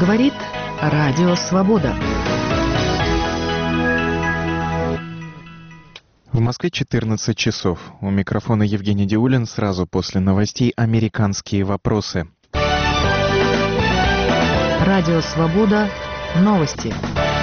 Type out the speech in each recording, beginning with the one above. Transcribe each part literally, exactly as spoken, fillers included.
Говорит Радио Свобода. В Москве четырнадцать часов. У микрофона Евгений Диулин. Сразу после новостей «Американские вопросы». Радио Свобода. Новости.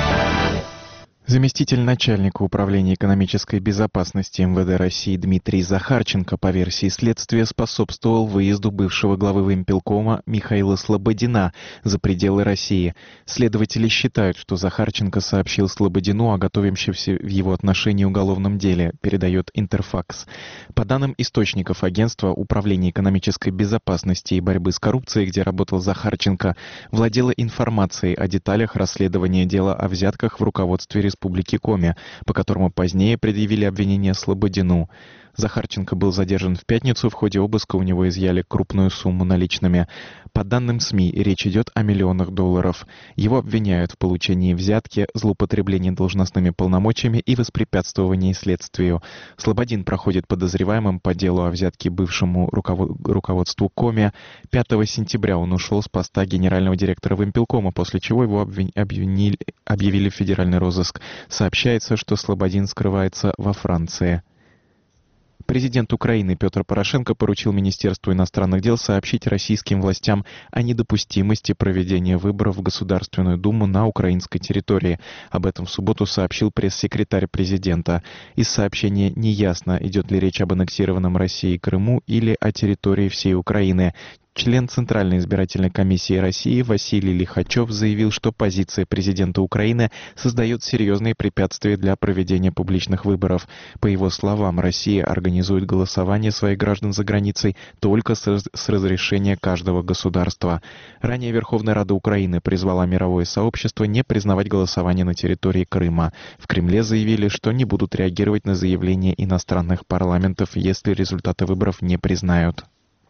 Заместитель начальника управления экономической безопасности эм вэ дэ России Дмитрий Захарченко, по версии следствия, способствовал выезду бывшего главы военпелкома Михаила Слободина за пределы России. Следователи считают, что Захарченко сообщил Слободину о готовящемся в его отношении уголовном деле, передает Интерфакс. По данным источников агентства Управления экономической безопасности и борьбы с коррупцией, где работал Захарченко, владела информацией о деталях расследования дела о взятках в руководстве республики. Республики Коми, по которому позднее предъявили обвинение Слободину. Захарченко был задержан в пятницу. В ходе обыска у него изъяли крупную сумму наличными. По данным СМИ, речь идет о миллионах долларов. Его обвиняют в получении взятки, злоупотреблении должностными полномочиями и воспрепятствовании следствию. Слободин проходит подозреваемым по делу о взятке бывшему руковод... руководству Коми. пятого сентября он ушел с поста генерального директора военпелкома, после чего его обвин... обвинили... объявили в федеральный розыск. Сообщается, что Слободин скрывается во Франции. Президент Украины Петр Порошенко поручил Министерству иностранных дел сообщить российским властям о недопустимости проведения выборов в Государственную Думу на украинской территории. Об этом в субботу сообщил пресс-секретарь президента. Из сообщения неясно, идет ли речь об аннексированном Россией Крыму или о территории всей Украины. Член Центральной избирательной комиссии России Василий Лихачев заявил, что позиция президента Украины создает серьезные препятствия для проведения публичных выборов. По его словам, Россия организует голосование своих граждан за границей только с, раз- с разрешения каждого государства. Ранее Верховная Рада Украины призвала мировое сообщество не признавать голосование на территории Крыма. В Кремле заявили, что не будут реагировать на заявления иностранных парламентов, если результаты выборов не признают.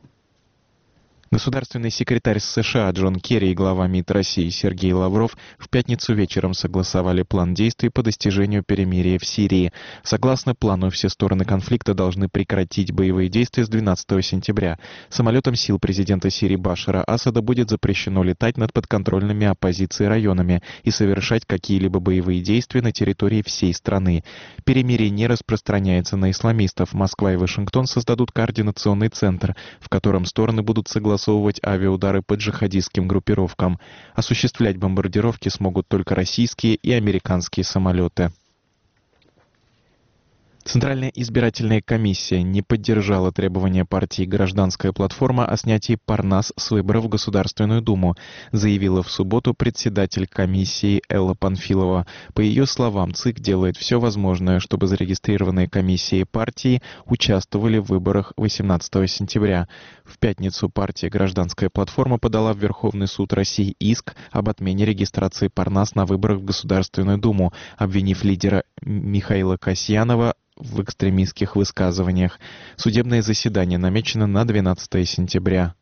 Государственный секретарь США Джон Керри и глава МИД России Сергей Лавров в пятницу вечером согласовали план действий по достижению перемирия в Сирии. Согласно плану, все стороны конфликта должны прекратить боевые действия с двенадцатого сентября. Самолетам сил президента Сирии Башара Асада будет запрещено летать над подконтрольными оппозиции районами и совершать какие-либо боевые действия на территории всей страны. Перемирие не распространяется на исламистов. Москва и Вашингтон создадут координационный центр, в котором стороны будут согласовывать авиаудары по джихадистским группировкам. Осуществлять бомбардировки смогут только российские и американские самолеты. Центральная избирательная комиссия не поддержала требования партии «Гражданская платформа» о снятии Парнас с выборов в Государственную Думу, заявила в субботу председатель комиссии Элла Панфилова. По ее словам, ЦИК делает все возможное, чтобы зарегистрированные комиссии партии участвовали в выборах восемнадцатого сентября. В пятницу партия «Гражданская платформа» подала в Верховный суд России иск об отмене регистрации Парнас на выборах в Государственную Думу, обвинив лидера Михаила Касьянова в экстремистских высказываниях. Судебное заседание намечено на двенадцатого сентября.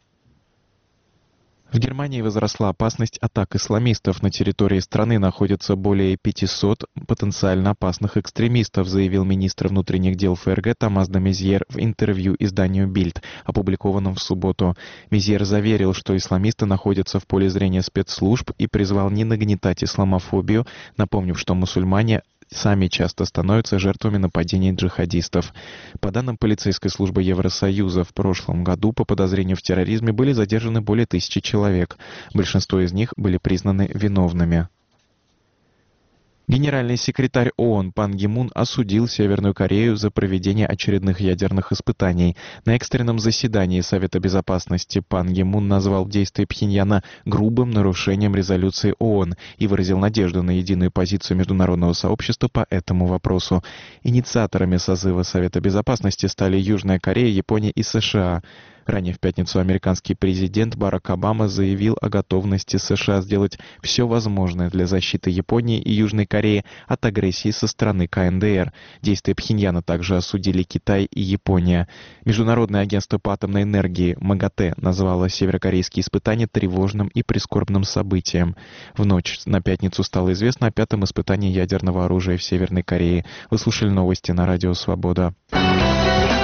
В Германии возросла опасность атак исламистов. На территории страны находится более пятисот потенциально опасных экстремистов, заявил министр внутренних дел эф эр гэ Томас де Мезьер в интервью изданию Bild, опубликованном в субботу. Мезьер заверил, что исламисты находятся в поле зрения спецслужб и призвал не нагнетать исламофобию, напомнив, что мусульмане сами часто становятся жертвами нападений джихадистов. По данным полицейской службы Евросоюза, в прошлом году по подозрению в терроризме были задержаны более тысячи человек. Большинство из них были признаны виновными. Генеральный секретарь ООН Пан Ги Мун осудил Северную Корею за проведение очередных ядерных испытаний. На экстренном заседании Совета Безопасности Пан Ги Мун назвал действия Пхеньяна грубым нарушением резолюции ООН и выразил надежду на единую позицию международного сообщества по этому вопросу. Инициаторами созыва Совета Безопасности стали Южная Корея, Япония и США. Ранее в пятницу американский президент Барак Обама заявил о готовности США сделать все возможное для защиты Японии и Южной Кореи от агрессии со стороны ка эн дэ эр. Действия Пхеньяна также осудили Китай и Япония. Международное агентство по атомной энергии МАГАТЭ назвало северокорейские испытания тревожным и прискорбным событием. В ночь на пятницу стало известно о пятом испытании ядерного оружия в Северной Корее. Вы слушали новости на Радио Свобода.